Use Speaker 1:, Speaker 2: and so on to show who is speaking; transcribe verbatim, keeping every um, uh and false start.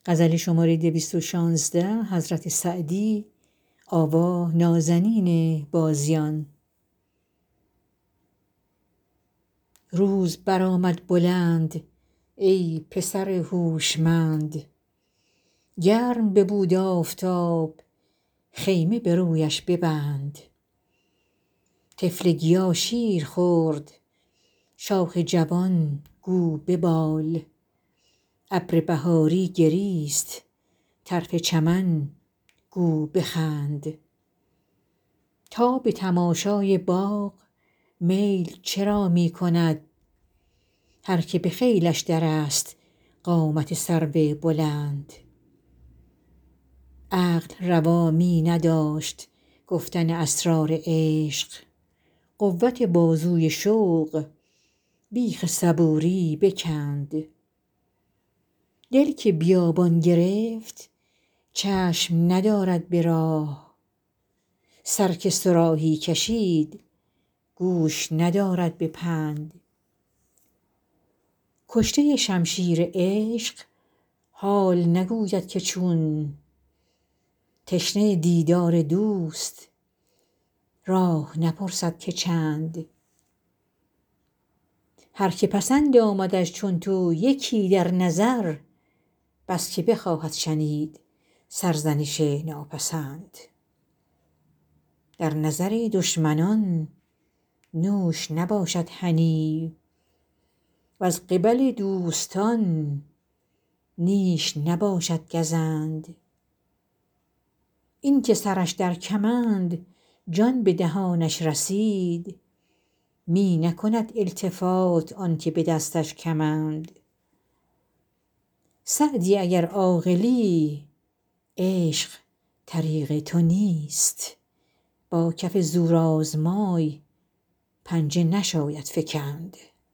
Speaker 1: روز برآمد بلند ای پسر هوشمند گرم ببود آفتاب خیمه به رویش ببند طفل گیا شیر خورد شاخ جوان گو ببال ابر بهاری گریست طرف چمن گو بخند تا به تماشای باغ میل چرا می کند هر که به خیلش درست قامت سرو بلند عقل روا می نداشت گفتن اسرار عشق قوت بازوی شوق بیخ صبوری بکند دل که بیابان گرفت چشم ندارد به راه سر که صراحی کشید گوش ندارد به پند کشته شمشیر عشق حال نگوید که چون تشنه دیدار دوست راه نپرسد که چند هر که پسند آمدش چون تو یکی در نظر بس که بخواهد شنید سرزنش ناپسند در نظر دشمنان نوش نباشد هنی وز قبل دوستان نیش نباشد گزند این که سرش در کمند جان به دهانش رسید می نکند التفات آن که به دستش کمند سعدی اگر عاقلی عشق طریق تو نیست با کف زورآزمای پنجه نشاید فکند